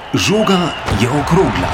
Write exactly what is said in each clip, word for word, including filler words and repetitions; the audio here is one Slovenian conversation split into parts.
Žoga je okrogla.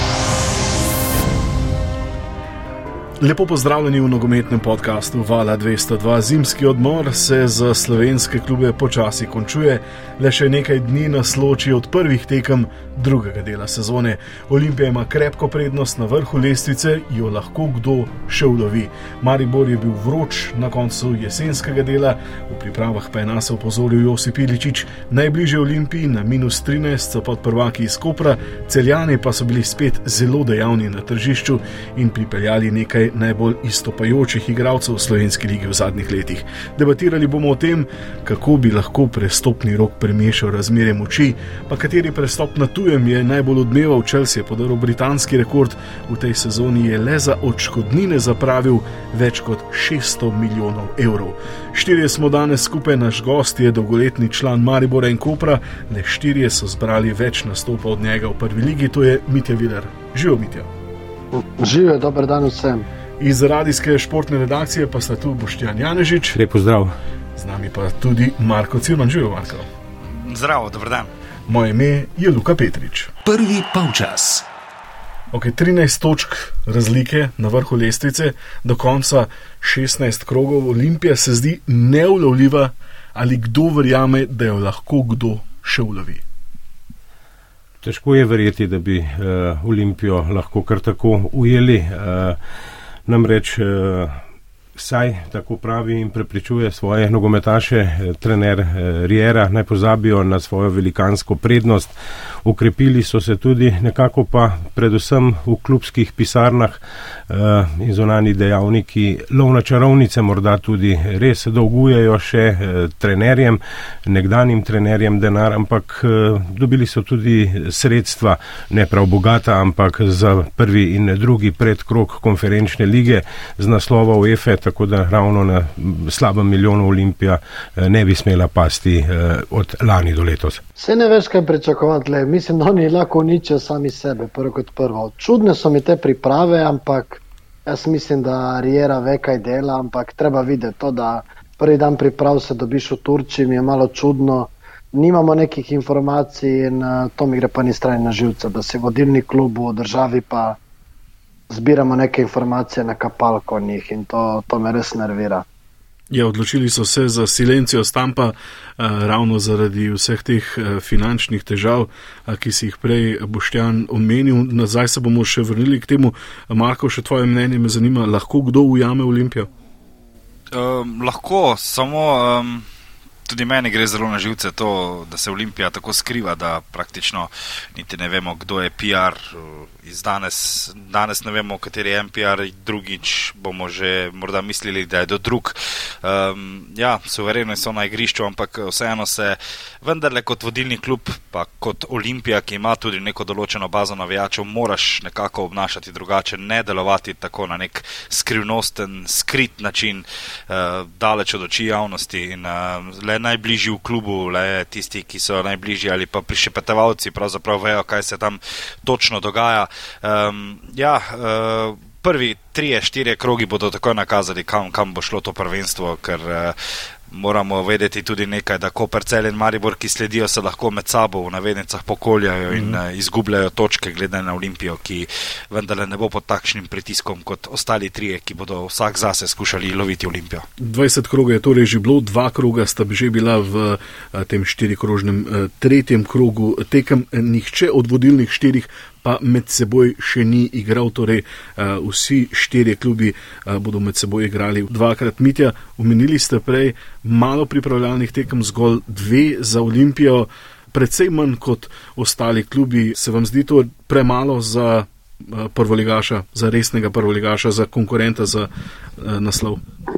Lepo pozdravljeni v nogometnem podcastu Vala dvesto dva. Zimski odmor se za slovenske klube počasi končuje, le še nekaj dni nas loči od prvih tekem drugega dela sezone. Olimpija ima krepko prednost na vrhu lestvice, jo lahko kdo še ulovi. Maribor je bil vroč na koncu jesenskega dela, v pripravah pa je nas opozoril Josip Iličić. Najbližje Olimpiji na minus trinajst so podprvaki iz Kopra, Celjani pa so bili spet zelo dejavni na tržišču in pripeljali nekaj najbolj izstopajočih igralcev v slovenski ligi v zadnjih letih. Debatirali bomo o tem, kako bi lahko prestopni rok premešal razmerje moči, pa kateri prestop na tujem je najbolj odmeval. Chelsea je podaril britanski rekord, v tej sezoni je le za odškodnine zapravil več kot šeststo milijonov evrov. Štirje smo danes skupaj, naš gost je dolgoletni član Maribora in Kopra, le štirje so zbrali več nastopa od njega v prvi ligi, to je Mitja Viler. Živijo, Mitja. Živijo, dober dan vsem. Iz radijske športne redakcije pa sta tu Boštjan Janežič. Lep pozdrav. Z nami pa tudi Marko Cirman. Živijo, Marko. Zdravo, dober dan. Moje ime je Luka Petrič. Prvi polčas. Ok, trinajst točk razlike na vrhu lestvice, do konca šestnajst krogov. Olimpija se zdi neulovljiva, ali kdo verjame, da jo lahko kdo še ulovi? Težko je verjeti, da bi uh, Olimpijo lahko kar tako ujeli. Uh, namreč uh, saj tako pravi in prepričuje svoje nogometaše eh, trener eh, Riera, naj pozabijo na svojo velikansko prednost. Ukrepili so se tudi nekako pa predvsem v klubskih pisarnah uh, in zunanji dejavniki. Lov na čarovnice morda tudi res dolgujejo še uh, trenerjem, nekdanjim trenerjem denar, ampak uh, dobili so tudi sredstva, ne prav bogata, ampak za prvi in drugi predkrog konferenčne lige z naslova UEFA, tako da ravno na slabem milijonu Olimpija uh, ne bi smela pasti uh, od lani do letos. Se ne veš kaj pričakovati, le. Mislim, da oni lahko uničijo sami sebe, prvo kot prvo. Čudne so mi te priprave, ampak jaz mislim, da Riera ve kaj dela, ampak treba videti to, da prvi dan priprav se dobiš v Turčiji, mi je malo čudno. Nimamo nekih informacij in uh, to mi gre pa ni strani na živce, da si vodilni klub v državi pa zbiramo neke informacije na kapalko njih in to, to me res nervira. Ja, odločili so se za silencijo Stampa eh, ravno zaradi vseh teh eh, finančnih težav, eh, ki si jih prej Boštjan omenil. Nazaj se bomo še vrnili k temu. Marko, še tvoje mnenje me zanima, lahko kdo ujame Olimpijo? Um, lahko, samo um, tudi meni gre zelo na živce to, da se Olimpija tako skriva, da praktično niti ne vemo, kdo je P R. Iz danes, danes ne vemo, kateri je N P R, drugič bomo že morda mislili, da je do drug. Um, ja, suvereno so na igrišču, ampak vseeno se vendarle kot vodilni klub, pa kot Olimpija, ki ima tudi neko določeno bazo navijačev, moraš nekako obnašati drugače, ne delovati tako na nek skrivnosten, skrit način, uh, daleč od oči javnosti in uh, le najbližji v klubu, le tisti, ki so najbližji ali pa prišepetovalci, pravzaprav vejo, kaj se tam točno dogaja. Um, ja, uh, prvi trije, štirje krogi bodo takoj nakazali, kam, kam bo šlo to prvenstvo, ker uh, moramo vedeti tudi nekaj, da Koper, Celje in Maribor, ki sledijo, se lahko med sabo v navednicah pokoljajo in uh, izgubljajo točke glede na Olimpijo, ki vendarle ne bo pod takšnim pritiskom kot ostali trije, ki bodo vsak zase skušali loviti Olimpijo. dvajset kroga je torej že bilo, dva kroga sta že bila v uh, tem štirikrožnem uh, tretjem krogu tekem. Nihče od vodilnih štirih pa med seboj še ni igral, torej uh, vsi štirje klubi uh, bodo med seboj igrali dvakrat. Mitja, omenili ste prej malo pripravljalnih tekem, zgolj dve za Olimpijo, precej manj kot ostali klubi. Se vam zdi to premalo za uh, prvoligaša, za resnega prvoligaša, za konkurenta za uh, naslov?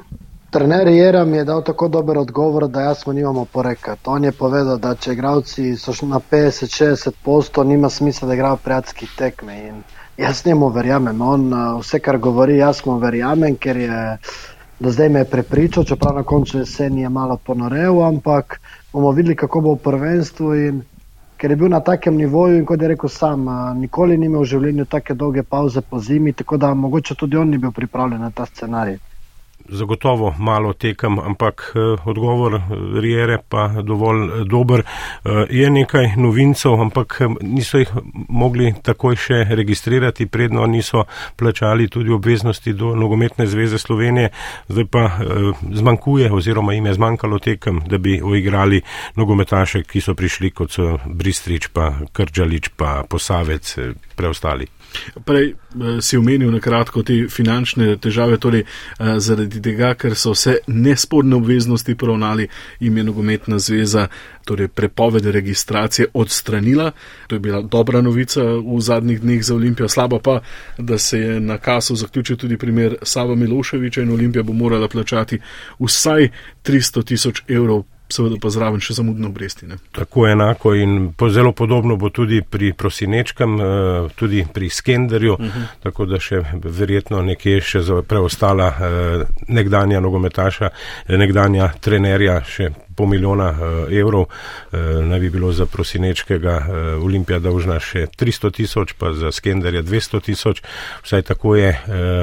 Trener Riera mi je dal tako dober odgovor, da jaz mu nimamo porekati. On je povedal, da če igralci so na petdeset do šestdeset posto, nima smisla, da igrajo prijateljski tekme. In jaz njemu verjamem. On vse, kar govori, jaz mu verjamem, ker je do zdaj me je prepričal, čeprav na koncu jeseni je malo ponorel, ampak bomo videli, kako bo v prvenstvu. In ker je bil na takem nivoju in kot je rekel sam, nikoli ni imel v življenju take dolge pauze po zimi, tako da mogoče tudi on ni bil pripravljen na ta scenarij. zagotovo malo tekem, ampak odgovor Riere pa dovolj dober. Je nekaj novincev, ampak niso jih mogli takoj še registrirati, predno niso plačali tudi obveznosti do Nogometne zveze Slovenije, zdaj pa zmanjkuje oziroma jim je zmanjkalo tekem, da bi uigrali nogometaše, ki so prišli, kot so Bristrič, pa Krđalič, pa Posavec, preostali. Prej si omenil nakratko te finančne težave, torej zaradi tega, ker so vse nesporne obveznosti poravnali, jim je Nogometna zveza torej prepoved registracije odstranila. To je bila dobra novica v zadnjih dneh za Olimpijo, slaba pa, da se je na kasu zaključil tudi primer Sava Miloševića in Olimpija bo morala plačati vsaj tristo tisoč evrov, seveda pa zraven še zamudno obresti. Ne? Tako enako in po, zelo podobno bo tudi pri Prosinečkem, tudi pri Skenderju, uh-huh. Tako da še verjetno nekje še preostala nekdanja nogometaša, nekdanja trenerja še pol milijona evrov, naj bi bilo za Prosinečkega Olimpija dolžna še tristo tisoč, pa za Skenderja dvesto tisoč, vsaj tako je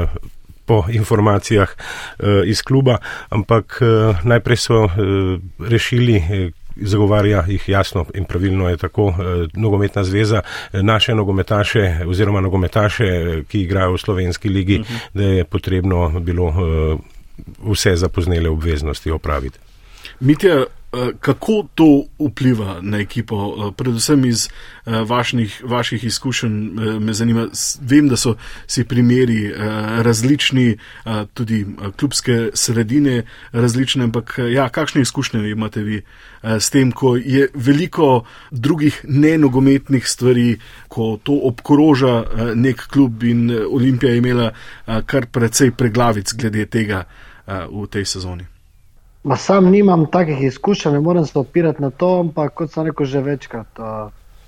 po informacijah uh, iz kluba, ampak uh, najprej so uh, rešili, uh, zagovarja jih jasno in pravilno je tako uh, Nogometna zveza, uh, naše nogometaše oziroma nogometaše, ki igrajo v slovenski ligi, uh-huh. Da je potrebno bilo uh, vse zapoznele obveznosti opraviti. Mitja, kako to vpliva na ekipo, predvsem iz vaših, vaših izkušenj me zanima, vem, da so si primeri različni, tudi klubske sredine različne, ampak ja, kakšne izkušnje imate vi s tem, ko je veliko drugih nenogometnih stvari, ko to obkroža nek klub in Olimpija je imela kar precej preglavic glede tega v tej sezoni? Ma sam nimam takih izkušenj, ne moram se opirati na to, ampak kot sem rekel že večkrat, uh,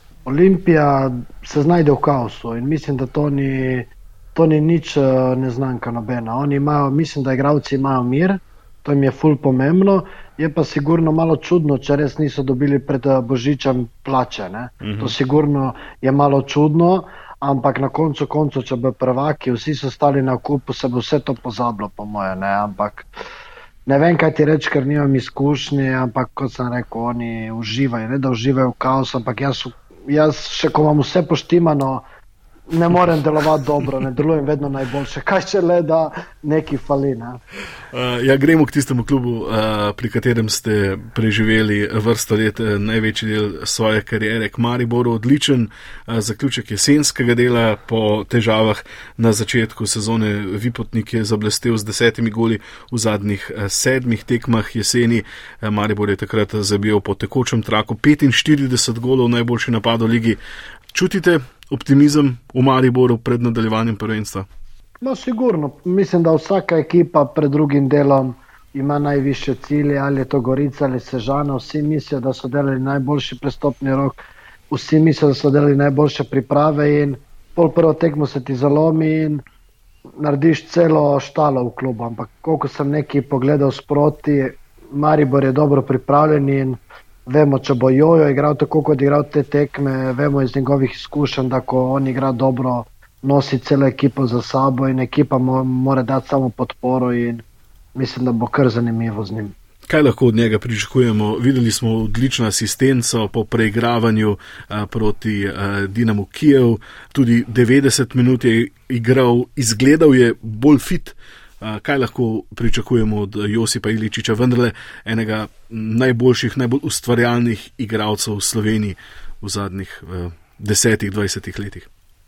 Olimpija se znajde v kaosu in mislim, da to ni, to ni nič uh, neznanka nobena. Oni imajo, mislim, da igralci imajo mir, to jim je ful pomembno, je pa sigurno malo čudno, če res niso dobili pred Božičem plače. Ne? Uh-huh. To sigurno je malo čudno, ampak na koncu koncu, če bo prvaki, vsi so stali na kupu, se bo vse to pozabilo, po moje, ne, ampak ne vem, kaj ti reči, ker nimam izkušnje, ampak kot sem rekel, oni uživajo, ne da uživajo v kaosu, ampak jaz, jaz še ko imam vse poštimano, ne morem delovati dobro, ne delujem vedno najboljše. Kaj če le, da neki fali, ne? Uh, ja, gremo k tistemu klubu, uh, pri katerem ste preživeli vrsto let, največji del svoje kariere, k Mariboru. Odličen uh, zaključek jesenskega dela po težavah na začetku sezone. Vipotnik je zablestel z desetimi goli v zadnjih uh, sedmih tekmah jeseni. Uh, Maribor je takrat zabijal po tekočem traku petinštirideset golov, najboljši napad v ligi. Čutite optimizem v Mariboru pred nadaljevanjem prvenstva? No, sigurno. Mislim, da vsaka ekipa pred drugim delom ima najvišje cilje, ali je to Gorica ali Sežana. Vsi mislijo, da so delali najboljši prestopni rok, vsi mislijo, da so delali najboljše priprave in pol prvo tekmo se ti zalomi in narediš celo štalo v klubu. Ampak koliko sem neki pogledal sproti, Maribor je dobro pripravljen in vemo, če bo Jojo igral tako, kot igral te tekme, vemo iz njegovih izkušenj, da ko on igra dobro, nosi celo ekipo za sabo in ekipa mora dati samo podporo in mislim, da bo kar zanimivo z njim. Kaj lahko od njega pričakujemo? Videli smo odlično asistenco po preigravanju a, proti a, Dinamu Kijev, tudi devetdeset minut je igral, izgledal je bolj fit. Kaj lahko pričakujemo od Josipa Iličiča, vendarle enega najboljših, najbolj ustvarjalnih igralcev v Sloveniji v zadnjih eh, desetih, dvajsetih letih?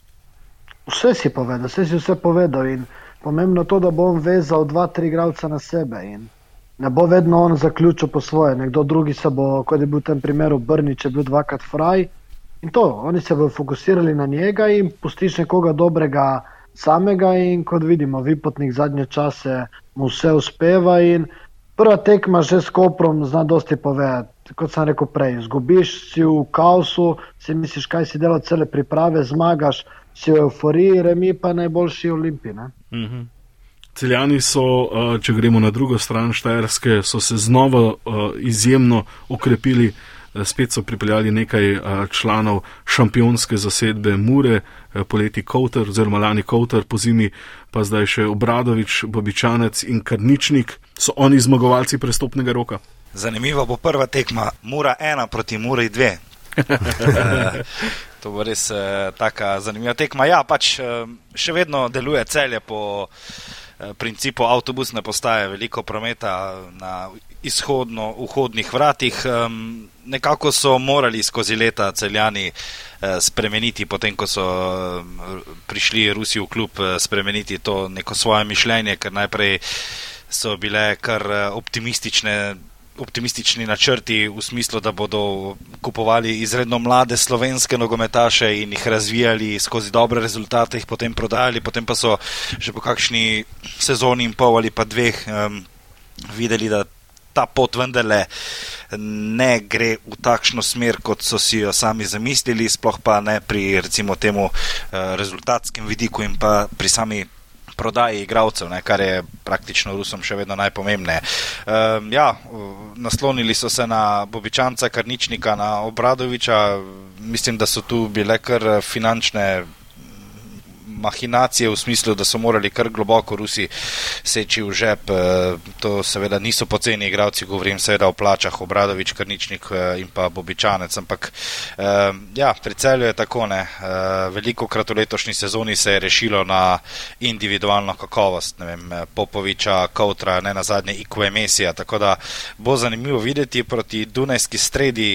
Vse si povedal, vse si vse povedal in pomembno to, da bo on vezal dva, tri igralca na sebe in ne bo vedno on zaključil po svoje, nekdo drugi se bo, kot je bil v tem primeru Brnič, je bil dvakrat fraj in to, oni se bodo fokusirali na njega in pustiš nekoga dobrega samega in kot vidimo, Vipotnik zadnje čase mu vse uspeva in prva tekma že s Koprom zna dosti povedati. Kot sem rekel prej, zgubiš, si v kaosu, si misliš, kaj si delal cele priprave, zmagaš, si v euforiji, remi pa najboljši Olimpiji. Mhm. Celjani so, če gremo na drugo stran Štajerske, so se znova izjemno okrepili spet so pripeljali nekaj članov šampionske zasedbe Mure, poleti Kotar oziroma lani Kotar, po zimi pa zdaj še Obradović, Bobičanec in Karničnik. So oni zmagovalci prestopnega roka? Zanimiva bo prva tekma Mura ena proti Muri dve. To bo res eh, taka zanimiva tekma. Ja, pač eh, še vedno deluje Celje po eh, principu avtobusne postaje, veliko prometa na izhodno-vhodnih vratih. Eh, nekako so morali skozi leta Celjani eh, spremeniti, potem ko so eh, prišli Rusi v klub, eh, spremeniti to neko svoje mišljenje, ker najprej so bile kar optimistične optimistični načrti v smislu, da bodo kupovali izredno mlade slovenske nogometaše in jih razvijali skozi dobre rezultate, jih potem prodajali, potem pa so že po kakšni sezoni in pol ali pa dveh um, videli, da ta pot vendarle ne gre v takšno smer, kot so si jo sami zamislili, sploh pa ne pri recimo temu uh, rezultatskem vidiku in pa pri sami prodaji igralcev, ne, kar je praktično Rusom še vedno najpomembneje. Um, ja, naslonili so se na Bobičanca, Karničnika, na Obradovića. Mislim, da so tu bile kar finančne mahinacije v smislu, da so morali kar globoko Rusi seči v žep. To seveda niso poceni igralci, govorim seveda o plačah, Obradović, Karničnik in pa Bobičanec, ampak ja, pri Celju je tako, ne. Velikokrat v letošnji sezoni se je rešilo na individualno kakovost, ne vem, Popoviča, Koutra, ne nazadnje Ikue Mesija, tako da bo zanimivo videti. Proti Dunajski Stredi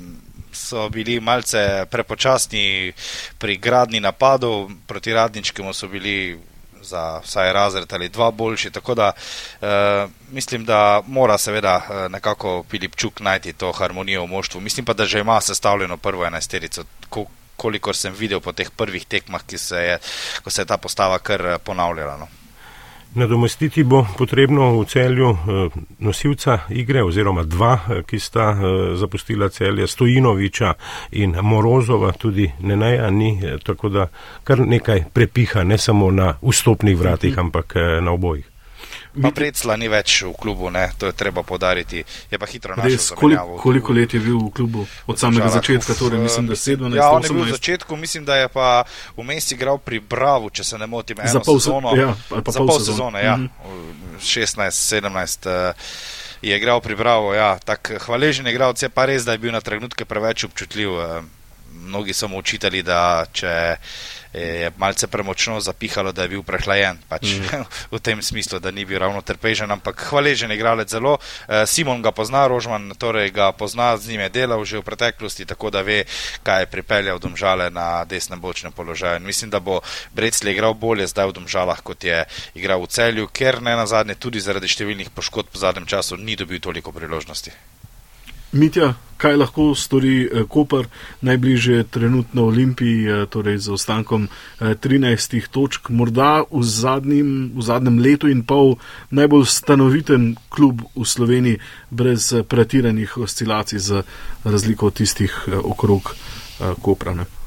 so bili malce prepočasni pri gradni napadov, proti Radničkemu so bili za vsaj razred ali dva boljši, tako da uh, mislim, da mora seveda nekako Filipčuk najti to harmonijo v moštvu. Mislim pa, da že ima sestavljeno prvo enajsterico, kolikor sem videl po teh prvih tekmah, ki se je, ko se je ta postava kar ponavljala. No. Nadomestiti bo potrebno v Celju nosilca igre oziroma dva, ki sta zapustila Celje, Stojinovića in Morozova, tudi Neneja ni, tako da kar nekaj prepiha, ne samo na vstopnih vratih, ampak na obojih. Pa Precla ni več v klubu, ne, to je treba podariti. Je pa hitro našel zamenjavo. Koliko, koliko let je bil v klubu? Od samega začetka, torej mislim, da sedemnajst, ja, on je bil v začetku, mislim, da je pa vmes igral pri Bravu, če se ne motim, eno za pol sezono. Ja, za pol, pol sezone, sezone, ja. Mm-hmm. šestnajst sedemnajst uh, je igral pri Bravu, ja. Tak hvaležen igralec je pa res, da je bil na trenutke preveč občutljiv. Uh, mnogi so mu učitali, da če je malce premočno zapihalo, da je bil prehlajen, pač mm. v tem smislu, da ni bil ravno trpežen, ampak hvaležen igralec zelo. Simon ga pozna, Rožman torej ga pozna, z njim je delal že v preteklosti, tako da ve, kaj je pripeljal Domžale na desnem bočnem položaju. In mislim, da bo Brecli igral bolje zdaj v Domžalah, kot je igral v Celju, ker ne nazadnje tudi zaradi številnih poškodb v zadnjem času ni dobil toliko priložnosti. Mitja, kaj lahko stori Koper, najbližje trenutno Olimpiji, torej z ostankom trinajstih točk, morda v zadnjem, v zadnjem letu in pol najbolj stanoviten klub v Sloveniji, brez pretiranih oscilacij, za razliko od tistih okrog Kopra. Ne?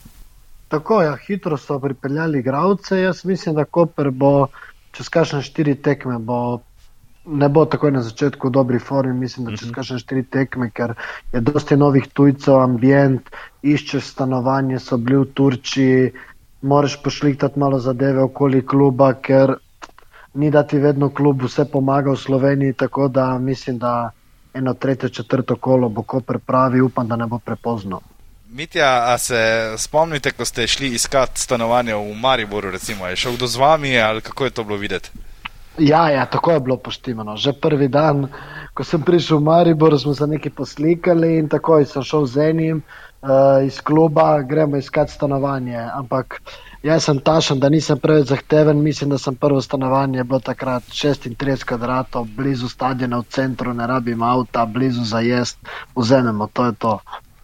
Tako, ja, hitro so pripeljali igralce. Jaz mislim, da Koper bo čez kakšne štiri tekme bo ne bo takoj na začetku v dobri formi, mislim, da čez kakšne štiri tekme, ker je dosti novih tujcev, ambient, iščeš stanovanje, so bili v Turčiji, moraš pošliktati malo zadeve okoli kluba, ker ni da ti vedno klub vse pomaga v Sloveniji, tako da mislim, da eno tretje, četrto kolo bo Koper pravi, upam, da ne bo prepozno. Mitja, a se spomnite, ko ste šli iskat stanovanje v Mariboru, recimo, je šel kdo z vami ali kako je to bilo videti? Ja, ja, tako je bilo poštimano. Že prvi dan, ko sem prišel v Maribor, smo se nekaj poslikali in takoj sem šel z enim uh, iz kluba, gremo iskat stanovanje. Ampak jaz sem tašen, da nisem preveč zahteven, mislim, da sem prvo stanovanje bilo takrat šestintrideset kvadratov, blizu stadiona v centru, ne rabim avta, blizu za jest, vzememo, to je to.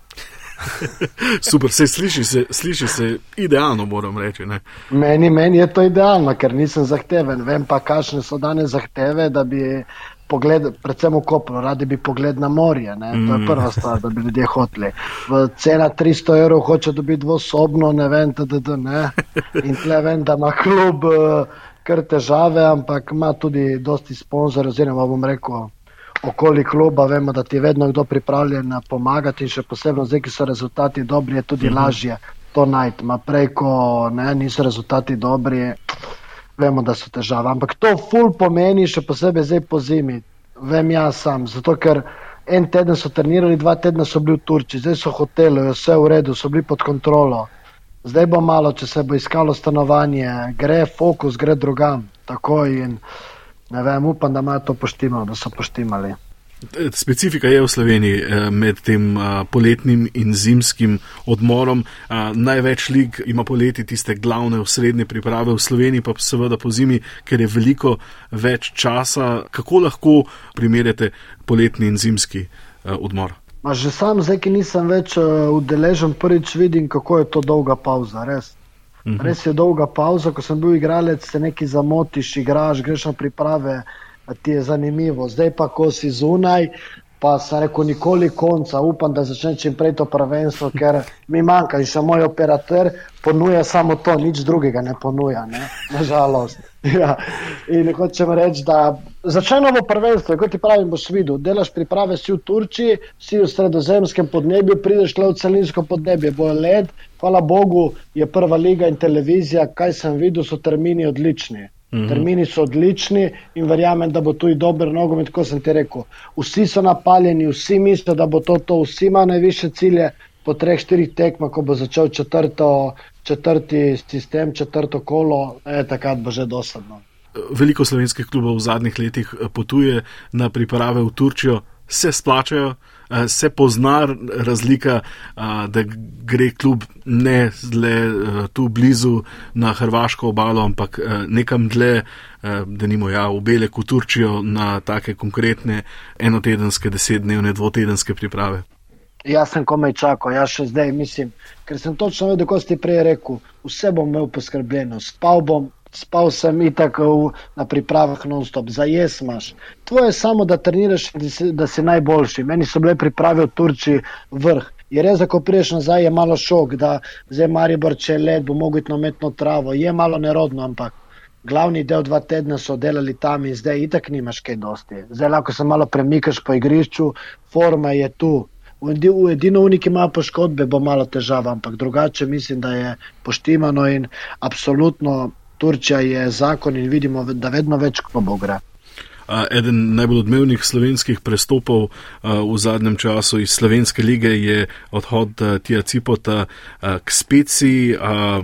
Super, se sliši se, sliši se idealno, moram reči. Ne? Meni, meni je to idealno, ker nisem zahteven. Vem pa, kakšne so danes zahteve, da bi pogled, predvsem v Kopru, radi bi pogled na morje. Ne? To je prva stvar, da bi ljudje hoteli. V cena tristo evrov hoče dobiti dvosobno, ne vem, td, ne. In tle vem, da ima klub kar težave, ampak ima tudi dosti sponzorjev, oziroma bom rekel, okoli kluba, vemo, da ti je vedno kdo pripravljen pomagati in še posebno zdaj, ki so rezultati dobri, je tudi mm-hmm. lažje to najti. Ma prej, ko ne, niso rezultati dobri, vemo, da so težave. Ampak to ful pomeni, še posebej zdaj po zimi. Vem jaz sam, zato ker en teden so trenirali, dva tedna so bili v Turčiji, zdaj so hoteli, vse v redu, so bili pod kontrolo. Zdaj bo malo, če se bo iskalo stanovanje, gre fokus, gre drugam, takoj in ne vem, upam, da imajo to poštimalo, da so poštimali. Specifika je v Sloveniji med tem poletnim in zimskim odmorom. Največ lig ima poleti tiste glavne osrednje priprave, v Sloveniji pa seveda po zimi, ker je veliko več časa. Kako lahko primerjate poletni in zimski odmor? Ma že sam zdaj, ki nisem več udeležen, prvič vidim, kako je to dolga pauza, res. Uh-huh. Res je dolga pauza, ko sem bil igralec, se nekaj zamotiš, igraš, greš na priprave, ti je zanimivo. Zdaj pa, ko si zunaj, pa sem rekel nikoli konca, upam, da začne čim prej to prvenstvo, ker mi manjka in še moj operater ponuja samo to, nič drugega ne ponuja, ne, nažalost. Ja. In hočem reči, da začne novo prvenstvo, kot ti pravim, boš videl, delaš priprave, si v Turčiji, si v sredozemskem podnebju, prideš le v celinsko podnebje, bo led, hvala Bogu, je prva liga in televizija, kaj sem videl, so termini odlični. Mm-hmm. Termini so odlični in verjamem, da bo tu i dober nogomet, kot sem ti rekel. Vsi so napaljeni, vsi mislijo, da bo to to, vsi ima najviše cilje po treh, štirih tekmah, ko bo začel četrto, četrti sistem, četrto kolo, e, takrat bo že dosadno. Veliko slovenskih klubov v zadnjih letih potuje na priprave v Turčijo, se splačajo, se pozna razlika, da gre klub ne zle tu blizu na hrvaško obalo, ampak nekam dlje, da nimo ja, v Belek, v Turčijo na take konkretne enotedenske, desetdnevne, dvotedenske priprave. Jaz sem komaj čakal, jaz še zdaj mislim, ker sem točno vedel, ko si prej rekel, vse bom imel poskrbljeno, spal bom, spal sem itak na pripravah non-stop, zajes imaš. Tvoje je samo, da treniraš, da si najboljši. Meni so bile priprave v Turčiji vrh. Je res, da ko priješ nazaj, je malo šok, da zdaj Maribor, če je led, bo mogel iti na umetno travo. Je malo nerodno, ampak glavni del dva tedna so delali tam in zdaj itak nimaš kaj dosti. Zdaj lahko se malo premikaš po igrišču, forma je tu. V edino uniki imajo poškodbe, bo malo težava, ampak drugače mislim, da je poštimano in absolutno Turčija je zakon in vidimo, da vedno več klubov gre. Eden najbolj odmevnih slovenskih prestopov v zadnjem času iz slovenske lige je odhod Tija Cipota k Speciji.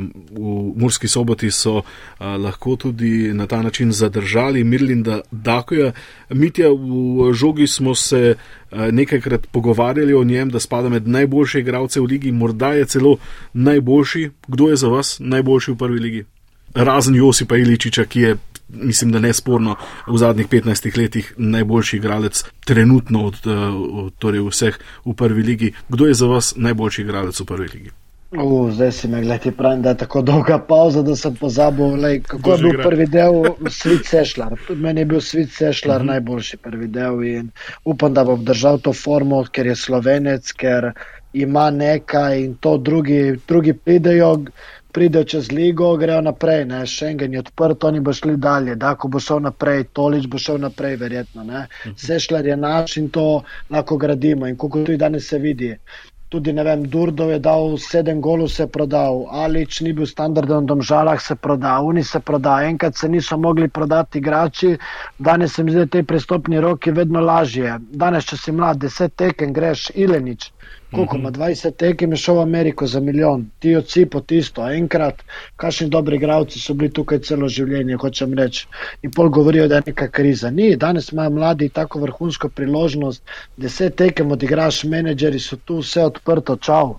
V Murski Soboti so lahko tudi na ta način zadržali Mirlinda Dakoja. Mitja, v žogi smo se nekajkrat pogovarjali o njem, da spada med najboljše igralce v ligi, morda je celo najboljši. Kdo je za vas najboljši v prvi ligi? Razen Josipa Iličiča, ki je, mislim, da nesporno v zadnjih petnajstih letih najboljši igralec trenutno od, od torej vseh v prvi ligi. Kdo je za vas najboljši igralec v prvi ligi? Uh, zdaj si me gledaj, pravim, da je tako dolga pauza, da sem pozabil, lej, kako je bil igra? Prvi del Svit Sešlar. Meni je bil Svit Sešlar uh-huh. najboljši prvi del in upam, da bo obdržal to formo, ker je Slovenec, ker ima nekaj in to drugi, drugi pridejo, pridejo čez ligo, grejo naprej, ne, Schengen je odprt, oni bo šli dalje, Dako bo šel naprej, Tolič bo šel naprej, verjetno, ne. Sešlar je naš in to lahko gradimo in kako tudi danes se vidi. Tudi, ne vem, Durdov je dal sedem golov, se prodal, Alič ni bil standarden v Domžalah, se prodal, Uni se prodal, enkrat se niso mogli prodati igrači, danes se mi zdi, te prestopni roki vedno lažje. Danes, če si mlad, deset tekem greš, Ilenič, koliko ima dvajset tekem, je šel v Ameriko za milijon, ti odsipo tisto, enkrat, kakšni dobri igralci so bili tukaj celo življenje, hočem reči. In pol govorijo, da je neka kriza. Ni, danes imajo mladi tako vrhunsko priložnost, deset tekem odigraš, menedžeri so tu, vse odprto, čau.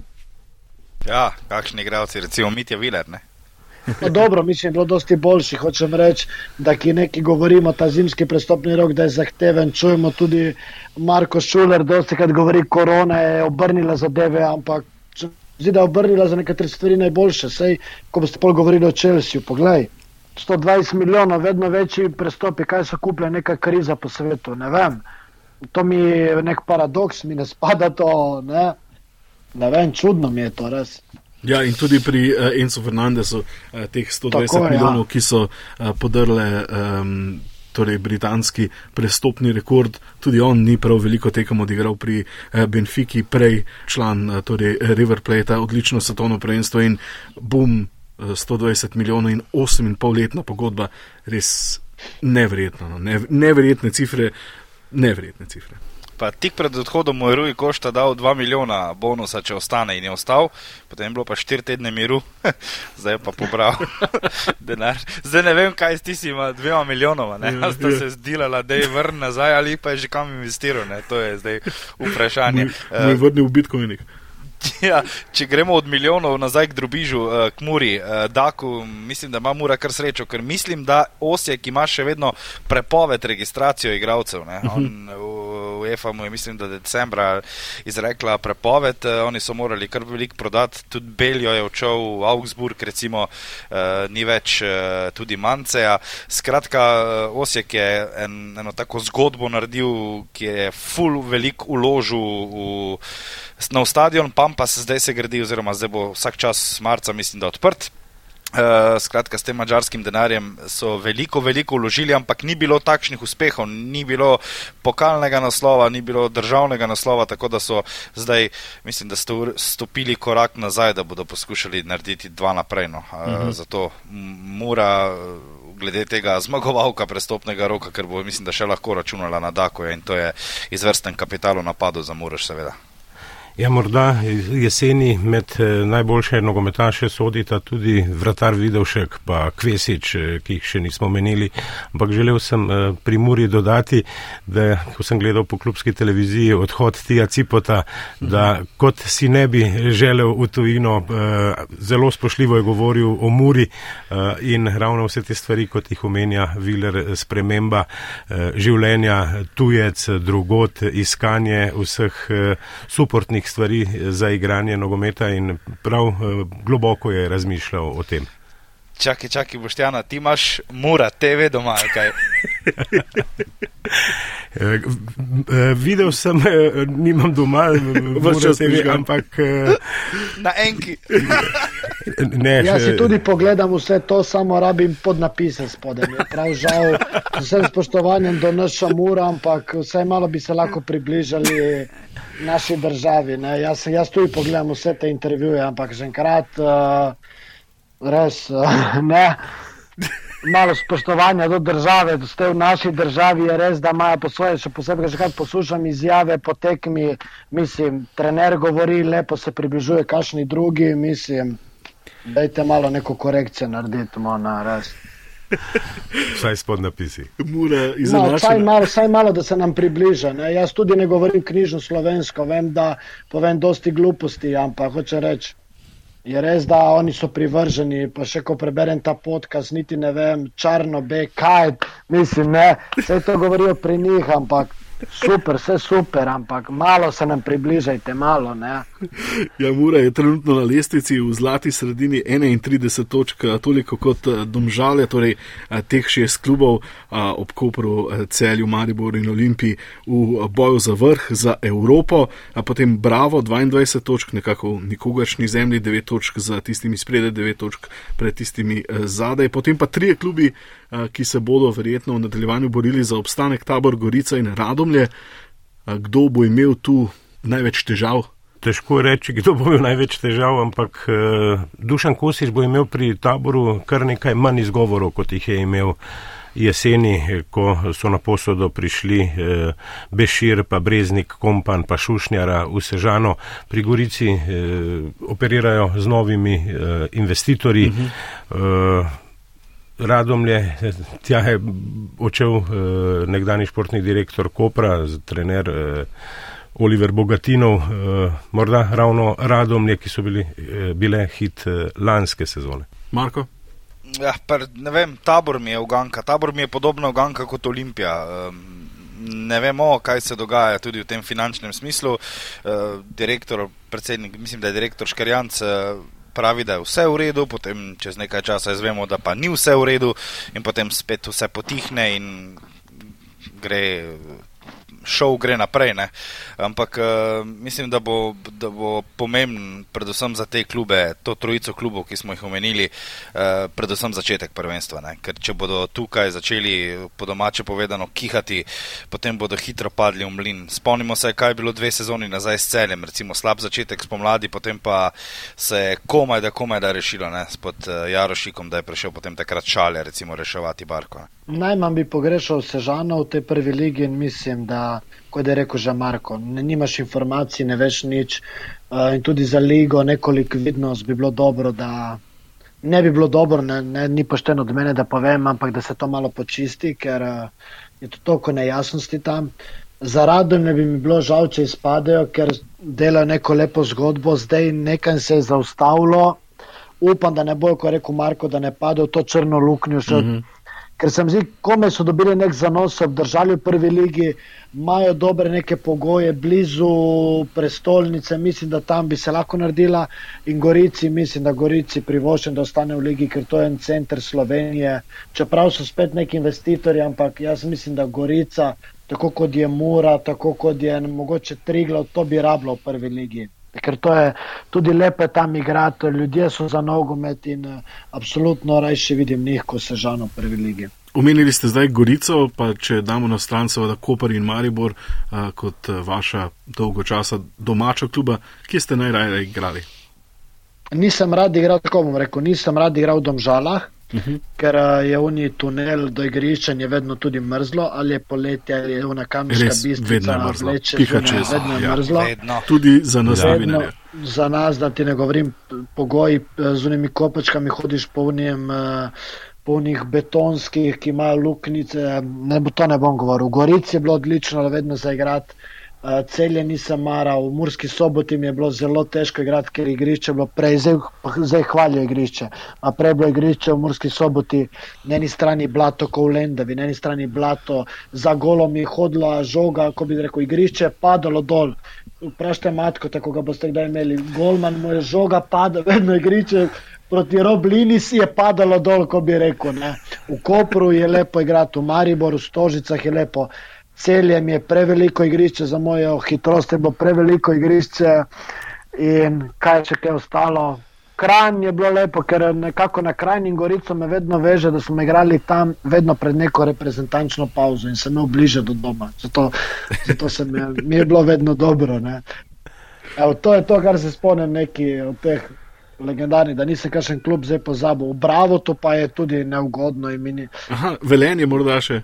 Ja, kakšni igralci, recimo Mitja Viler, ne? No dobro, mislim, je bilo dosti boljši, hočem reči, da ki neki govorimo, ta zimski prestopni rok, da je zahteven, čujemo tudi Marko Šuler, dosti kad govori, korona je obrnila zadeve, ampak zdi, da je obrnila za nekatere stvari najboljše, sej, ko boste pol govorili o Chelsea, poglej, sto dvajset milijonov, vedno večji prestopi, kaj so kupile, neka kriza po svetu, ne vem, to mi je nek paradoks, mi ne spada to, ne, ne vem, čudno mi je to, res. Ja, in tudi pri uh, Enzo Fernandesu uh, teh sto dvajset Tako, milijonov, ja. ki so uh, podrle um, torej britanski prestopni rekord. Tudi on ni prav veliko tekem odigral pri Benfiki, prej član torej River Plate, odlično svetovno prvenstvo in bum, sto dvajset milijonov in osem in pol letna pogodba, res neverjetno, no? ne, neverjetne cifre, neverjetne cifre. Pa tik pred odhodom mu je Rui Costa dal dva milijona bonusa, če ostane, in je ostal, potem je bilo pa štiri tedne miru, zdaj je pa pobral denar. Zdaj ne vem, kaj s tisima dvema milijonoma, ne, ali sta se zdilala, da je vrn nazaj, ali pa je že kam investiral, ne, to je zdaj vprašanje. Mu je vrnil v Bitcoinik. Ja, če gremo od milijonov nazaj k drobižu, k Muri, Daku, mislim, da ima Mura kar srečo, ker mislim, da Osijek ima še vedno prepoved registracijo igralcev. Ne? On, UEFA mu je, mislim, da decembra izrekla prepoved, oni so morali kar veliko prodati, tudi Beljo je odšel v Augsburg, recimo, ni več tudi Manceja. Skratka, Osijek je en, eno tako zgodbo naredil, ki je ful veliko uložil v nov stadion, Pampas zdaj se gradi, oziroma zdaj bo vsak čas marca, mislim, da odprt. Uh, skratka, s tem mađarskim denarjem so veliko, veliko vložili, ampak ni bilo takšnih uspehov, ni bilo pokalnega naslova, ni bilo državnega naslova, tako da so zdaj, mislim, da sto, stopili korak nazaj, da bodo poskušali narediti dva naprej. No. Uh, uh-huh. Zato Mura glede tega zmagovalka prestopnega roka, ker bo, mislim, da še lahko računala na Dakoja, in to je izvrsten kapital v napadu za Muraš, seveda. Ja, morda jeseni med najboljše nogometaše sodita tudi vratar Vidovšek pa Kvesič, ki jih še nismo menili, ampak želel sem pri Muri dodati, da ko sem gledal po klubski televiziji odhod Tija Cipota, da kot si ne bi želel v tujino, zelo spoštljivo je govoril o Muri in ravno vse te stvari, kot jih omenja Viler, sprememba življenja, tujec, drugot, iskanje vseh suportnih stvari za igranje nogometa, in prav globoko je razmišljal o tem. Čaki, čaki, Boštjana, ti imaš Mura te ve doma, kaj? Videl sem, nimam doma Mura te ve, ampak na enki. Ne, Jaz si tudi pogledam vse to, samo rabim podnapise spodaj. Prav žal, z vsem spoštovanjem do naša Mura, ampak vsaj malo bi se lahko približali naši državi. Ne? Jaz, jaz tudi pogledam vse te intervjuje, ampak že enkrat uh, res uh, ne. Malo spoštovanja do države, da ste v naši državi, je res, da imajo po svoje, še posebej, že kaj poslušam izjave po tekmi, mislim, trener govori, lepo se približuje kakšni drugi, mislim, dajte malo neko korekcijo narediti, mona, res. Vsaj spod napisi. Mura No, izenačena. vsaj malo, vsaj malo, da se nam približa. Ne? Jaz tudi ne govorim knjižno slovensko, vem, da povem dosti gluposti, ampak hoče reči, je res, da oni so privrženi, pa še ko preberem ta podcast, niti ne vem, čarno, be, kaj, mislim, ne, vse to govorijo pri njih, ampak super, vse super, ampak malo se nam približajte, malo, ne. Ja, Mura je trenutno na lestvici v zlati sredini enaintrideset točk, toliko kot Domžale, torej teh šest klubov ob Kopru, Celju, Mariboru in Olimpiji v boju za vrh, za Evropo, potem Bravo, dvaindvajset točk, nekako nikogaršnji zemlji, devet točk za tistimi spredaj, devet točk pred tistimi zadaj, potem pa trije klubi, ki se bodo verjetno v nadaljevanju borili za obstanek, Tabor, Gorica in Radomlje. Kdo bo imel tu največ težav? Težko reči, kdo bo imel največ težav, ampak uh, Dušan Kosič bo imel pri Taboru kar nekaj manj izgovorov, kot jih je imel jeseni, ko so na posodo prišli eh, Bešir, pa Breznik, Kompan, pa Šušnjara v Sežano. Pri Gorici eh, operirajo z novimi eh, investitorji. Uh-huh. Eh, Radomlje, tja je odšel eh, nekdani športni direktor Kopra, trener eh, Oliver Bogatinov, eh, morda ravno Radomlje, ki so bili, eh, bile hit eh, lanske sezone. Marko? Ja, per, ne vem, Tabor mi je uganka. Tabor mi je podobna uganka kot Olimpija. Um, ne vemo, kaj se dogaja tudi v tem finančnem smislu. Uh, direktor, predsednik, mislim, da je direktor Škerjanc, uh, pravi, da je vse v redu, potem čez nekaj časa izvemo, da pa ni vse v redu in potem spet vse potihne in gre šov gre naprej, ne. Ampak uh, mislim, da bo, da bo pomemben predvsem za te klube, to trojico klubov, ki smo jih omenili, uh, predvsem začetek prvenstva, ne. Ker če bodo tukaj začeli po domače povedano kihati, potem bodo hitro padli v mlin. Spomnimo se, kaj je bilo dve sezoni nazaj s Celjem, recimo slab začetek spomladi, potem pa se je komaj da komaj da rešilo, ne, pod uh, Jarošikom, da je prišel potem takrat Šale recimo reševati barko. Najmanj bi pogrešal Sežano v tej prvi ligi in mislim, da, kot je rekel že Marko, ne, nimaš informacij, ne veš nič uh, in tudi za ligo neko likvidnost bi bilo dobro, da ne bi bilo dobro, ne, ne, ni pošteno od mene, da povem, ampak da se to malo počisti, ker uh, je to toliko nejasnosti tam. Za Radomlje bi mi bilo žal, če izpadejo, ker delajo neko lepo zgodbo, zdaj nekaj se je zaustavilo, upam, da ne bojo, ko je rekel Marko, da ne padejo to črno luknjo še od mm-hmm. Ker sem zdi, kome so dobili nek zanos, so obdržali v prvi ligi, imajo dobre neke pogoje, blizu prestolnice, mislim, da tam bi se lahko naredila in Gorici, mislim, da Gorici privoščen, da ostane v ligi, ker to je en center Slovenije, čeprav so spet neki investitorji, ampak jaz mislim, da Gorica, tako kot je Mura, tako kot je mogoče Triglav, to bi rabilo v prvi ligi. Ker to je tudi lepo tam igrati, ljudje so za nogomet in uh, absolutno rajše vidim njih, ko Sežano v prvi ligi. Omenili ste zdaj Gorico, pa če damo na stran seveda Koper in Maribor uh, kot uh, vaša dolgo časa domača kluba, kje ste najraje igrali? Nisem rad igral, tako bom rekel, nisem rad igral v Domžalah, uh-huh. ker uh, je oni tunel do igrišča je vedno tudi mrzlo, ali je poletje, ali je ona Kamniška Bistrica, vleče, vedno je ja, mrzlo. Vedno. Tudi za nas novinarje. Za nas, da ti ne govorim, pogoji z unimi kopačkami hodiš po unim, po unih betonskih, ki imajo luknice, ne, to ne bom govoril. V Gorici je bilo odlično, vedno za igrati. Celje nisem maral, v Murski Soboti mi je bilo zelo težko igrati, ker igrišče je bilo prej, zdaj, zdaj hvalijo igrišče, a prej bilo igrišče v Murski Soboti, na eni strani blato ko v Lendavi, na eni strani blato, za golom je hodila žoga, ko bi rekel, igrišče je padalo dol, vprašajte Matko, tako ga boste kdaj imeli, golman mu je žoga padala, vedno igrišče proti Roblini si je padalo dol, ko bi rekel, ne. V Kopru je lepo igrati, v Mariboru, v Stožicah je lepo, Celje mi je preveliko igrišče za mojo hitrost, je bilo preveliko igrišče in kaj še kaj ostalo. Kranj je bilo lepo, ker nekako na Kranj in Gorico me vedno veže, da smo igrali tam vedno pred neko reprezentančno pauzo in se imel bliže do doma. Zato, zato se mi, mi je bilo vedno dobro. Ne. Evo, to je to, kar se spomnim neki od teh legendarnih, da nisem kakšen klub zdaj pozabil. V Bravo to pa je tudi neugodno. Mini... Aha, Velenje morda še.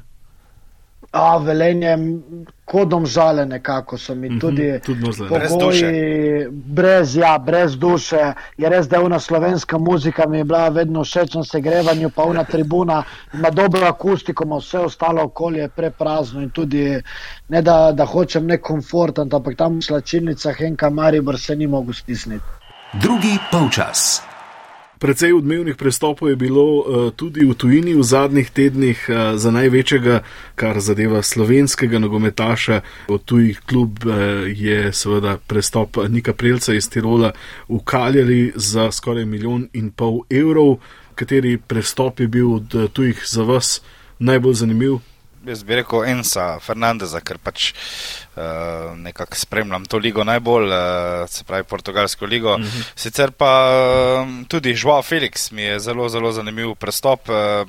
A, Velenje, kot Domžale nekako so mi tudi mm-hmm, pogoji, brez, ja, brez duše. Je res, da je ona slovenska muzika mi je bila vedno všeč na segrevanju, pa ona tribuna ima dobro akustiko, ima vse ostalo okolje je preprazno in tudi ne da, da hočem nek komfortan, ampak tam v slačilnicah Henka Maribor se ni mogel stisniti. Drugi polčas. Precej odmevnih prestopov je bilo uh, tudi v tujini v zadnjih tednih, uh, za največjega, kar zadeva slovenskega nogometaša. Od tujih klub uh, je seveda prestop Nika Prelca iz Tirola v Cagliari za skoraj milijon in pol evrov. Kateri prestop je bil od uh, tujih za vas najbolj zanimiv? Jaz bi rekel Ensa Fernandeza, ker pač uh, nekako spremljam to ligo najbolj, uh, se pravi portugalsko ligo. Mm-hmm. Sicer pa uh, tudi Joao Felix mi je zelo, zelo zanimiv prestop uh,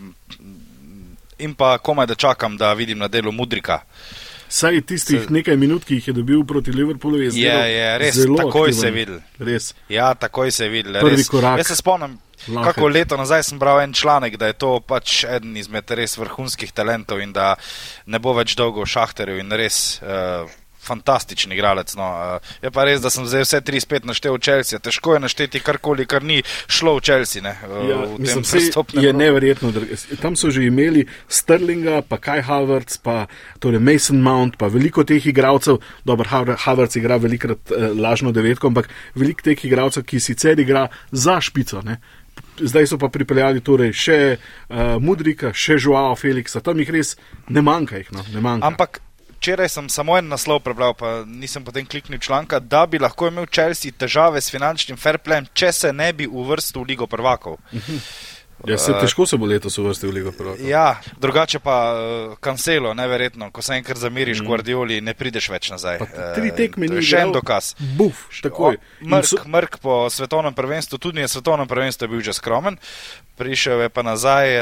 in pa komaj da čakam, da vidim na delu Mudrika. Saj tistih se... nekaj minut, ki jih je dobil proti Liverpoolu, je, je, je res, zelo takoj aktiven. Se videl. Res. Ja, takoj se je videl. Prvi res. korak. Jaz se spomnim, Lahek. Kako leto nazaj sem bral en članek, da je to pač eden izmed res vrhunskih talentov in da ne bo več dolgo v Šahterju in res uh, fantastični igralec. No. Uh, je pa res, da sem zdaj vse tri spet naštel v Chelsea. Težko je našteti karkoli, kar ni šlo v Chelsea. Ne, uh, ja, v mislim, se je neverjetno. Tam so že imeli Sterlinga, pa Kai Havertz, pa torej Mason Mount, pa veliko teh igralcev. Dobar, Havertz igra velikrat uh, lažno devetko, ampak veliko teh igralcev, ki sicer igra za špico, ne. Zdaj so pa pripeljali torej še uh, Mudrika, še Joao Felixa, tam jih res ne manjka. Jih, no, ne manjka. Ampak včeraj sem samo en naslov prebral, pa nisem potem kliknil članka, da bi lahko imel Chelsea težave s finančnim fair playem, če se ne bi uvrstil v Ligo prvakov. Uh-huh. Ja, se težko se bo letos uvrstil v Ligo prvakov. Ja, drugače pa Cancelo, neverjetno, ko se enkrat zamiriš mm. Guardioli, ne prideš več nazaj. Pa tri tekme ni še en dokaz. Buf, takoj. Mrk, so... Mrk po svetovnem prvenstvu, tudi na svetovnem prvenstvu je bil že skromen, prišel je pa nazaj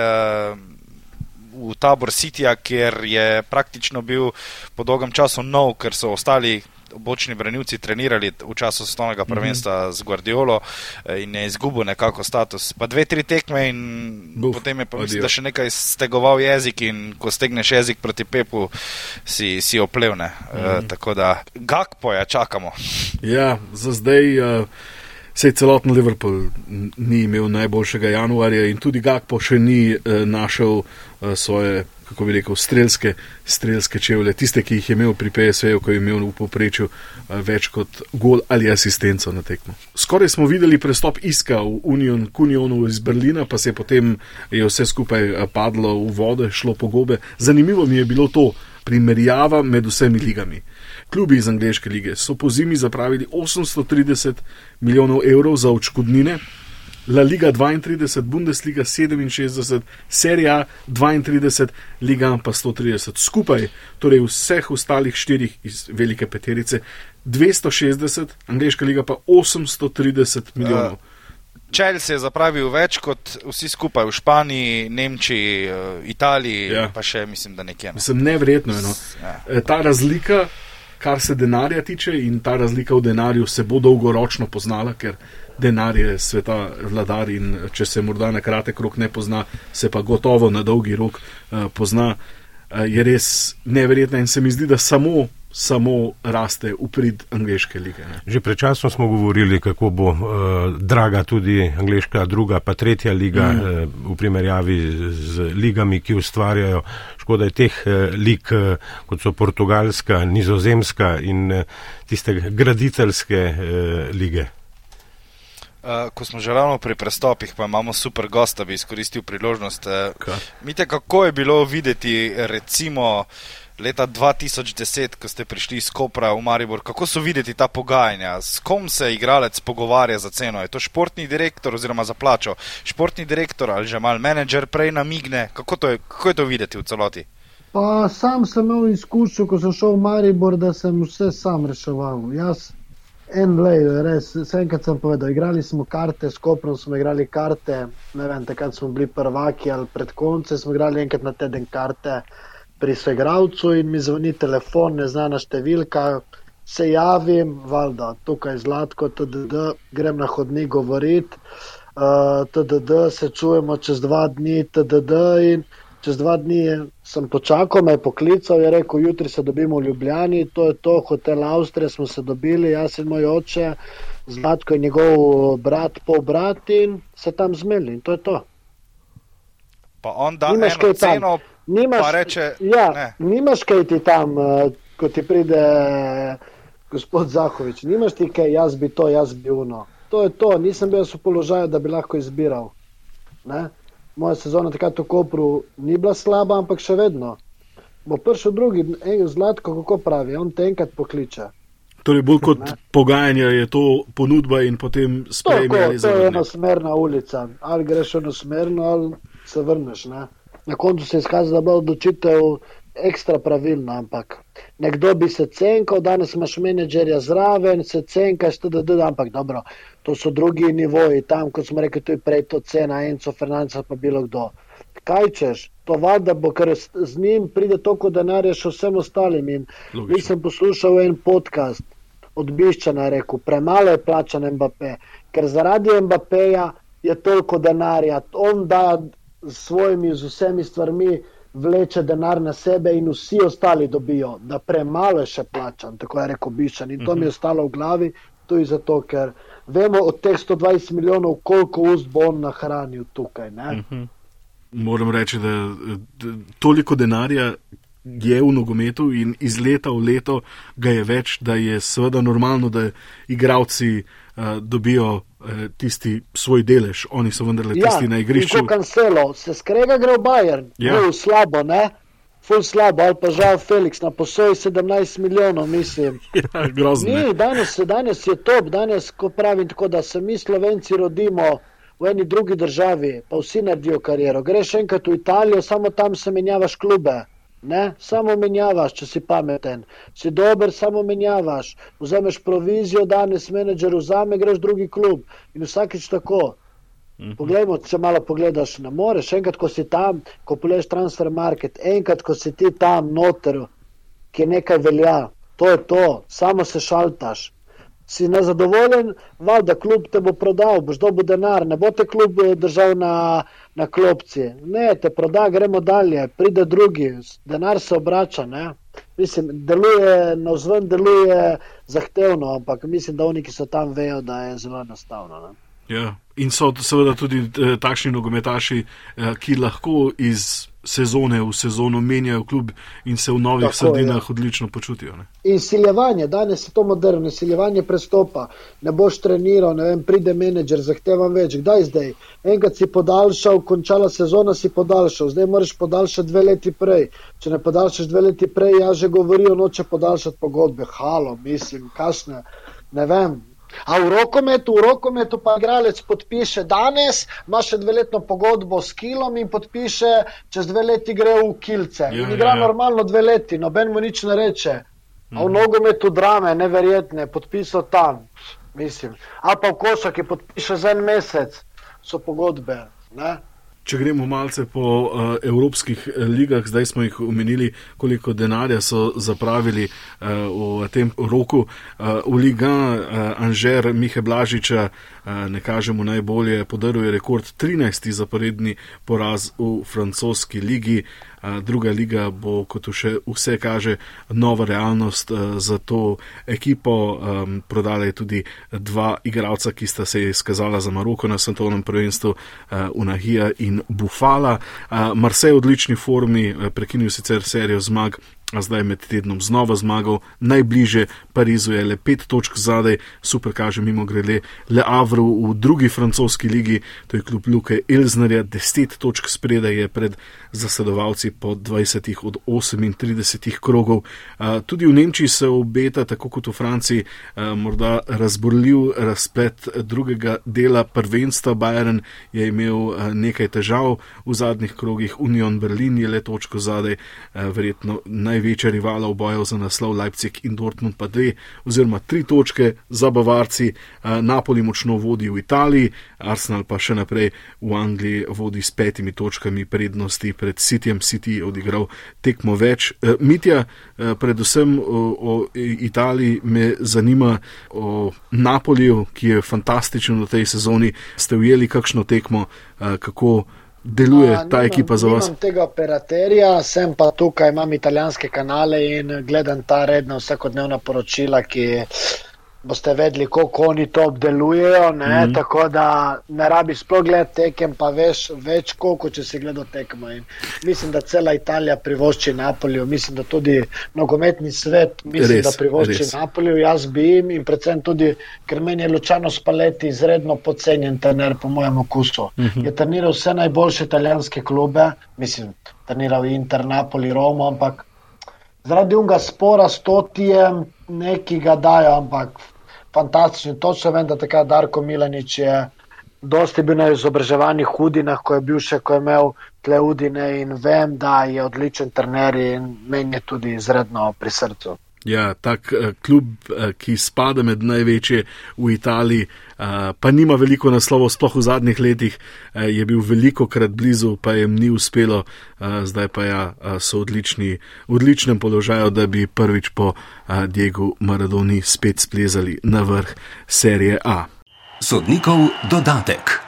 v tabor Cityja, kjer je praktično bil po dolgem času nov, ker so ostali bočni branilci trenirali v času svetovnega prvenstva mm-hmm. z Guardiolo in je izgubil nekako status. Pa dve, tri tekme in Buf, potem je pa mislim, da še nekaj stegoval jezik in ko stegneš jezik proti Pepu, si, si oplevne. Mm-hmm. Uh, tako da Gakpoja čakamo. Ja, za zdaj uh, sej celoten Liverpool ni imel najboljšega januarja in tudi Gakpo še ni uh, našel uh, svoje, kako bi rekel, strelske, strelske čevlje, tiste, ki jih je imel pri P S V-ju, ko je imel v povprečju več kot gol ali asistenco na tekmo. Skoraj smo videli prestop Iska v Union, k Unionu iz Berlina, pa se je potem je vse skupaj padlo v vode, šlo po gobe. Zanimivo mi je bilo to, primerjava med vsemi ligami. Klubi iz angleške lige so po zimi zapravili osemsto trideset milijonov evrov za odškodnine, La Liga dvaintrideset, Bundesliga sedeminšestdeset, Serie A dvaintrideset, Liga pa sto trideset. Skupaj, torej vseh ostalih štirih iz velike peterice, dvesto šestdeset, angleška liga pa osemsto trideset milijonov. Chelsea je zapravil več kot vsi skupaj v Španiji, Nemčiji, Italiji, ja. Pa še mislim, da nekje. Mislim, nevredno je. No. Ja. Ta razlika, kar se denarja tiče in ta razlika v denarju se bo dolgoročno poznala, ker denar je sveta vladar in če se morda na kratek rok ne pozna, se pa gotovo na dolgi rok uh, pozna, uh, je res neverjetna in se mi zdi, da samo, samo raste v prid angleške lige. Ne. Že pred časom smo govorili, kako bo uh, draga tudi angleška druga pa tretja liga mm. uh, v primerjavi z ligami, ki ustvarjajo. Škoda je teh uh, lig, uh, kot so portugalska, nizozemska in uh, tiste graditeljske uh, lige. Uh, ko smo že ravno pri prestopih, pa imamo super gosta, bi izkoristil priložnost. Uh, Mite, kako je bilo videti recimo leta dva tisoč deset, ko ste prišli iz Kopra v Maribor, kako so videti ta pogajanja? S kom se igralec pogovarja za ceno? Je to športni direktor oziroma za plačo? Športni direktor ali že mal menedžer prej namigne? Kako, to je, kako je to videti v celoti? Pa sam sem imel izkušnjo, ko sem šel v Maribor, da sem vse sam reševal. Jaz En lej, res, vse enkrat sem povedal, igrali smo karte, s Koprom smo igrali karte, ne vem, takrat smo bili prvaki ali pred koncem, smo igrali enkrat na teden karte pri soigralcu in mi zvoni telefon, neznana številka, se javim, valjda, tukaj Zlatko, tdd, grem na hodnik govorit, uh, tdd, se čujemo čez dva dni, tdd, in čez dva dni sem počakal, me je poklical, je rekel, jutri se dobimo v Ljubljani, to je to, hotel Avstrija smo se dobili, jaz in moj oče, Zlatko in njegov brat, pol brat in se tam zmeli in to je to. Pa on da nimaš eno ceno, nimaš, pa reče, ja, ne. Nimaš kaj ti tam, ko ti pride gospod Zahovič, nimaš ti kaj, jaz bi to, jaz bi uno. To je to, nisem bil v položaju, da bi lahko izbiral, ne. Moja sezona takrat v Kopru ni bila slaba, ampak še vedno. Bo prišel drugi, Zlatko, kako pravi, on te enkrat pokliče. Torej, bolj kot ne? Pogajanja je to ponudba in potem sprejme ali zavrne. To je enosmerna ulica. Ali greš enosmerno, ali se vrneš. Ne? Na koncu se je izkazalo, da bo odločitev ekstra pravilna, ampak nekdo bi se cenkal, danes imaš menedžerja zraven, se cenkaš, tdd, ampak dobro, to so drugi nivoji, tam, kot smo rekli, to je prej to cena, Enzo Fernandez pa bilo kdo. Kaj češ? To valjda bo, ker z njim pride toliko denarja še vsem ostalim in nisem poslušal en podcast od Biščana, je rekel, premalo je plačan Mbappé, ker zaradi Mbappéja je toliko denarja, on da s svojimi, z vsemi stvarmi vleče denar na sebe in vsi ostali dobijo, da premalo je še plačan, tako je rekel Biščan in to mi je ostalo v glavi, tudi zato, ker vemo od teh sto dvajset milijonov, koliko ust bo on nahranil tukaj, ne? Uh-huh. Moram reči, da, da toliko denarja je v nogometu in iz leta v leto ga je več, da je seveda normalno, da igralci uh, dobijo uh, tisti svoj delež, oni so vendarle tisti ja, na igrišču. Ja, in ko Cancelo se skrega gre v Bayern, ja. Ful slabo, ne? Ful slabo, ali pa žal Felix na posoji sedemnajst milijonov, mislim. Ja, grozno. Ni, danes, danes je top, danes, ko pravim tako, da se mi Slovenci rodimo v eni drugi državi, pa vsi naredijo kariero. Greš enkrat v Italijo, samo tam se menjavaš klube. Ne, samo menjavaš, če si pameten. Si dober, samo menjavaš. Vzameš provizijo, danes menedžer vzame, greš v drugi klub. In vsakič tako. Poglejmo, če malo pogledaš, ne moreš. Enkrat, ko si tam, ko pogledaš transfer market, enkrat, ko si ti tam noter, ki nekaj velja, to je to. Samo se šaltaš. Si nezadovoljen, valjda klub te bo prodal, boš dobil denar, ne bo te klub držal na, na klopci. Ne, te proda, gremo dalje, pride drugi, denar se obrača, ne. Mislim, deluje, navzven deluje zahtevno, ampak mislim, da oni, ki so tam, vejo, da je zelo enostavno, ne. Ja, in so seveda tudi eh, takšni nogometaši, eh, ki lahko iz sezone v sezono menjajo klub in se v novih sredinah ja. odlično počutijo. Ne? In siljevanje, danes je to moderno, siljevanje prestopa, ne boš treniral, ne vem, pride menedžer, zahtevam več, kdaj zdaj? Enkrat si podaljšal, končala sezona si podaljšal, zdaj moraš podaljšati dve leti prej. Če ne podaljšaš dve leti prej, ja že govorijo, noče podaljšati pogodbe. Halo, mislim, kašne, ne vem. A v rokometu, v rokometu pa igralec podpiše danes, ima še dveletno pogodbo s Kilom in podpiše, čez dve leti gre v Kilce. Ja, in igra ja, ja. normalno dve leti, noben mu nič ne reče. A v nogometu drame, neverjetne, podpisal tam, mislim. Ali pa v košarki podpiše za en mesec, so pogodbe, ne? Če gremo malce po uh, evropskih ligah, zdaj smo jih omenili, koliko denarja so zapravili uh, v tem roku. Uh, v Liga uh, Anžer Mihe Blažiča uh, ne kažemo najbolje, podaril je rekord trinajsti zaporedni poraz v francoski ligi. Uh, druga liga bo, kot še vse kaže, nova realnost uh, za to ekipo. Um, prodala je tudi dva igralca, ki sta se izkazala za Maroko na svetovnem prvenstvu, uh, Unahija in Bufala. Uh, Marseille v odlični formi, uh, prekinil sicer serijo zmag, a zdaj med tednom znova zmagal, najbliže Parizu je le pet točk zadaj, super kaže mimo grede Le Havre v drugi francoski ligi, to je klub Luke Elznerja, deset točk spredaj je pred zasledovalci po dvajsetih od osemintridesetih krogov. Uh, tudi v Nemčiji se obeta, tako kot v Franciji, uh, morda razborljiv razplet drugega dela prvenstva. Bayern je imel uh, nekaj težav v zadnjih krogih, Union Berlin je le točko zadaj, uh, verjetno naj največja rivala v boju za naslov, Leipzig in Dortmund pa dve oziroma tri točke za Bavarci. Napoli močno vodi v Italiji, Arsenal pa še naprej v Angliji vodi s petimi točkami prednosti pred Cityjem. City je odigral tekmo več. Mitja, predvsem o Italiji me zanima, o Napoliju, ki je fantastičen v tej sezoni. Ste ujeli kakšno tekmo, kako deluje A, ta nimam, ekipa za vas? Nimam tega operaterja, sem pa tukaj, imam italijanske kanale in gledam ta redna vsakodnevna poročila, ki boste vedeli, koliko oni to obdelujejo, ne, mm-hmm. tako da ne rabi sploh gledati tekem, pa veš več koliko, če si gledal tekmo. In mislim, da cela Italija privošči Napoliju, mislim, da tudi nogometni svet, mislim, res, da privošči res. Napoliju, jaz bi jim in predvsem tudi, ker meni je Luciano Spalletti izredno podcenjen trener po mojem okusu. Mm-hmm. Je treniral vse najboljše italijanske klube, mislim, treniral Inter, Napoli, Romo, ampak zaradi unga spora s Totijem neki ga dajo, ampak fantastično. Točno vem, da takrat Darko Milanič je dosti bil na izobraževanjih Udinah, ko je bil še, ko je imel tle Udine in vem, da je odličen trener in meni je tudi izredno pri srcu. Ja, tak uh, klub, uh, ki spada med največje v Italiji, uh, pa nima veliko naslovov, sploh v zadnjih letih, uh, je bil veliko krat blizu, pa jim ni uspelo, uh, zdaj pa ja, uh, so odlični, v odličnem položaju, da bi prvič po uh, Diegu Maradoni spet splezali na vrh serije A. Sodnikov dodatek.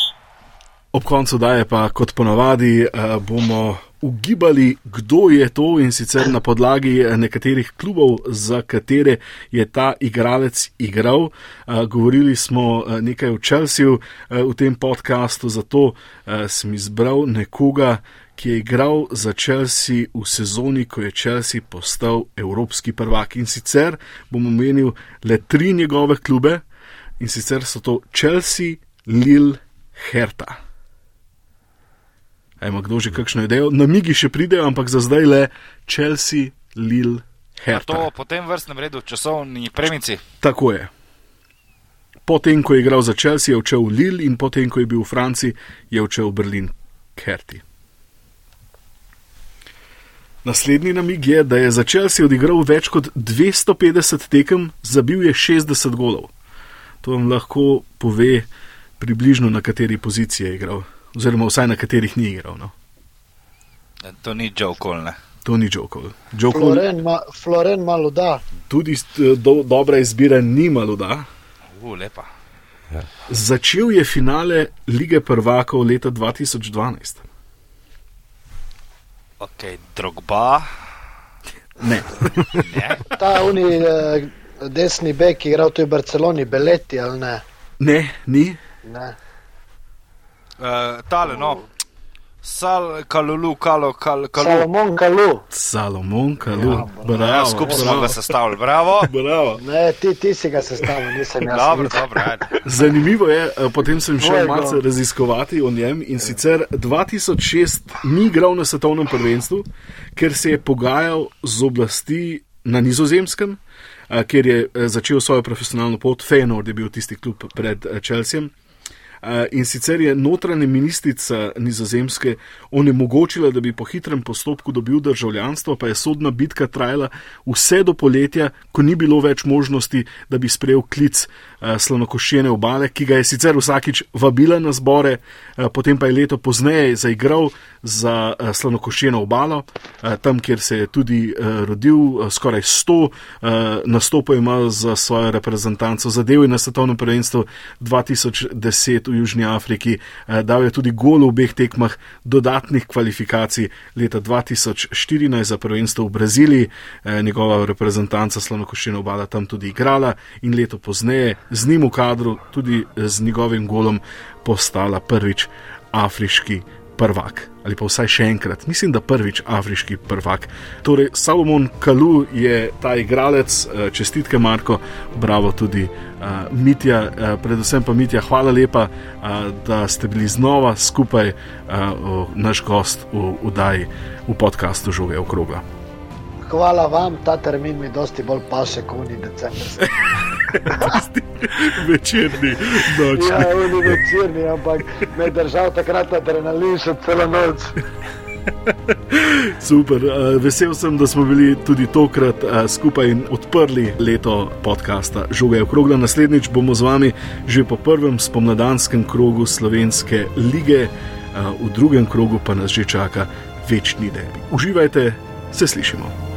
Ob koncu daje pa, kot ponavadi, uh, bomo ugibali, kdo je to, in sicer na podlagi nekaterih klubov, za katere je ta igralec igral. Govorili smo nekaj o Chelseaju v tem podcastu, zato sem izbral nekoga, ki je igral za Chelsea v sezoni, ko je Chelsea postal evropski prvak. In sicer bom omenil le tri njegove klube, in sicer so to Chelsea, Lille, Hertha. Ima kdo že kakšno idejo? Namigi še pridejo, ampak za zdaj le Chelsea, Lille, Hertha. To po tem vrstnem redu časovni premici? Tako je. potem, ko je igral za Chelsea, je odšel v Lille in potem, ko je bil v Franciji, je odšel v Berlin Kerti. Naslednji namig je, da je za Chelsea odigral več kot dvesto petdeset tekem, zabil je šestdeset golov. To vam lahko pove približno, na kateri poziciji je igral, oziroma vsaj na katerih ni igral. No? To ni Joe Cole, ne? To ni Joe Cole. Joe Floren, ma, Floren Malouda. Tudi do, dobra izbira ni Malouda. U, lepa. Ja. Začel je finale Lige prvakov leta dva tisoč dvanajst. Ok, Drogba. Ne. Ne. Ta uni eh, desni bek, ki je igral tudi v Barceloni, Belletti, ali ne? Ne, ni. Ne. Uh, tale, no. Sal, Kalulu, Kalo, Kal, Kalu. Salomon Kalou. Salomon Kalou. Ja, bravo. Ja, skupaj smo ga sestavili, bravo. Bravo. Ne, ti, ti si ga sestavil, nisem jaz. Dobro, dobro, ajde. Zanimivo je, potem sem šel Tvoj malce gol. raziskovati o njem in sicer dva tisoč šest ni igral na svetovnem prvenstvu, ker se je pogajal z oblasti na Nizozemskem, kjer je začel svojo profesionalno pot. Feyenoord je bil tisti klub pred Chelseajem. In sicer je notranja ministrica Nizozemske onemogočila, da bi po hitrem postopku dobil državljanstvo, pa je sodna bitka trajala vse do poletja, ko ni bilo več možnosti, da bi sprejel klic Slanokoščene obale, ki ga je sicer vsakič vabila na zbore, potem pa je leto pozneje zaigral za Slanokoščeno obalo, tam, kjer se je tudi rodil, skoraj sto nastopov ima za svojo reprezentanco, zadev je na svetovnem prvenstvu dva tisoč deset v Južni Afriki, dal je tudi gol v obeh tekmah dodatnih kvalifikacij leta dva tisoč štirinajst za prvenstvo v Braziliji, njegova reprezentanca Slanokoščena obala tam tudi igrala in leto pozneje z njim v kadru, tudi z njegovim golom postala prvič afriški prvak. Ali pa vsaj še enkrat, mislim, da prvič afriški prvak. Torej, Salomon Kalou je ta igralec, čestitke Marko, bravo tudi uh, Mitja, uh, predvsem pa Mitja, hvala lepa, uh, da ste bili znova skupaj uh, naš gost v vdaji v podcastu Žoge okrogla. Hvala vam, ta termin mi dosti bolj paše, kot uni decembrski. Večerni, nočni. Ja, uni večerni, ampak me je držal takrat adrenalin še celo noč. Super, vesel sem, da smo bili tudi tokrat skupaj in odprli leto podcasta Žoga okrogla. Naslednjič bomo z vami že po prvem spomladanskem krogu Slovenske lige, v drugem krogu pa nas že čaka večni derbi. Uživajte, se slišimo.